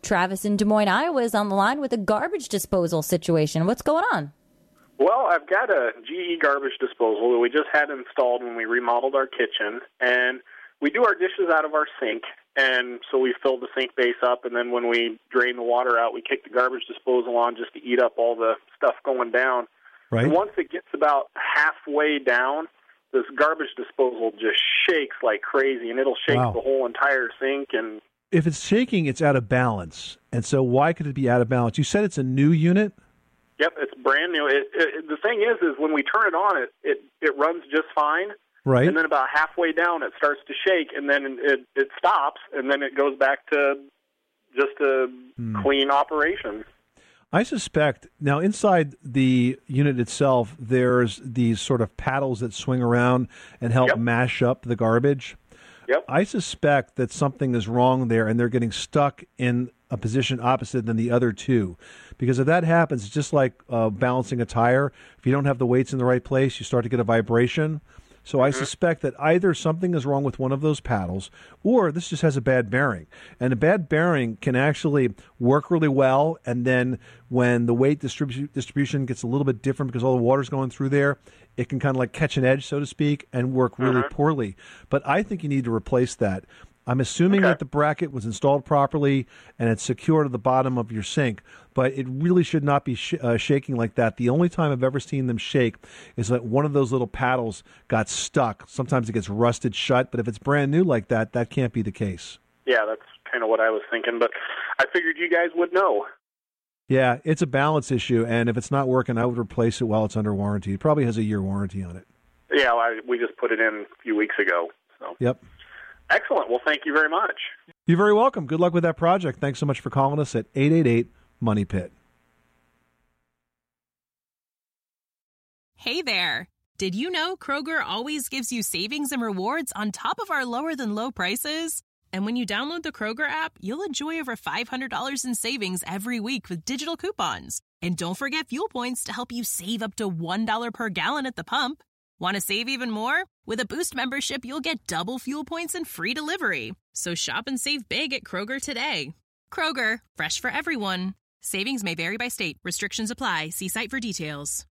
Travis in Des Moines, Iowa is on the line with a garbage disposal situation. What's going on? Well, I've got a GE garbage disposal that we just had installed when we remodeled our kitchen, and we do our dishes out of our sink, and so we fill the sink base up, and then when we drain the water out, we kick the garbage disposal on just to eat up all the stuff going down. Right. And once it gets about halfway down, this garbage disposal just shakes like crazy, and it'll shake the whole entire sink. And if it's shaking, it's out of balance. And so why could it be out of balance? You said it's a new unit? Yep, it's brand new. The thing is when we turn it on, it runs just fine. Right. And then about halfway down, it starts to shake, and then it stops, and then it goes back to just a clean operation. I suspect, now inside the unit itself, there's these sort of paddles that swing around and help mash up the garbage. Yep. I suspect that something is wrong there, and they're getting stuck in a position opposite than the other two. Because if that happens, it's just like balancing a tire. If you don't have the weights in the right place, you start to get a vibration. So I suspect that either something is wrong with one of those paddles, or this just has a bad bearing. And a bad bearing can actually work really well, and then when the weight distribution gets a little bit different because all the water's going through there, it can kind of like catch an edge, so to speak, and work really poorly. But I think you need to replace that. I'm assuming that the bracket was installed properly and it's secure to the bottom of your sink, but it really should not be shaking like that. The only time I've ever seen them shake is that one of those little paddles got stuck. Sometimes it gets rusted shut, but if it's brand new like that, that can't be the case. Yeah, that's kind of what I was thinking, but I figured you guys would know. Yeah, it's a balance issue, and if it's not working, I would replace it while it's under warranty. It probably has a year warranty on it. Yeah, we just put it in a few weeks ago. So. Yep. Excellent. Well, thank you very much. You're very welcome. Good luck with that project. Thanks so much for calling us at 888-MONEY-PIT. Hey there. Did you know Kroger always gives you savings and rewards on top of our lower-than-low prices? And when you download the Kroger app, you'll enjoy over $500 in savings every week with digital coupons. And don't forget fuel points to help you save up to $1 per gallon at the pump. Want to save even more? With a Boost membership, you'll get double fuel points and free delivery. So shop and save big at Kroger today. Kroger, fresh for everyone. Savings may vary by state. Restrictions apply. See site for details.